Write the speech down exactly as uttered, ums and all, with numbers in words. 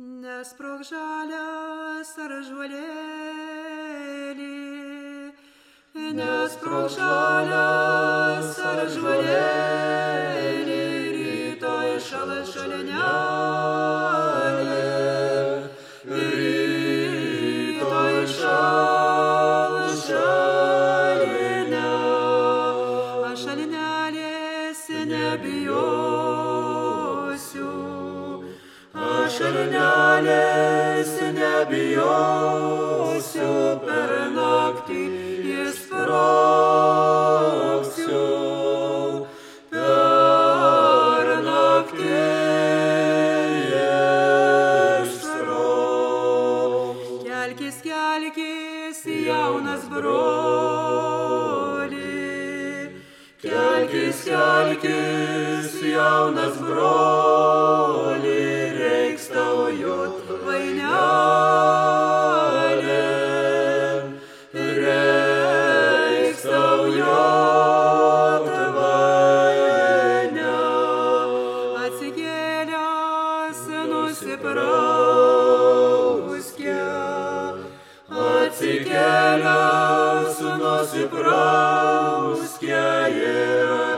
Nesprog žalias ar žuolėlį, nesprog žalias ar žuolėlį, rytoj šalas šalenelė, rytoj šalas šalenelė, aš šalenelės nebijosiu. Aš šalenelės nebijosiu, per naktį įsprogsiu, per naktį įsprogsiu. Kelkis, kelkis, jaunas broli, kelkis, kelkis, jaunas broli, reiks tau jot vainelė, reiks tau jot vainelė. Atsikėlęs nusiprauskė, atsikėlęs nusiprauskė ir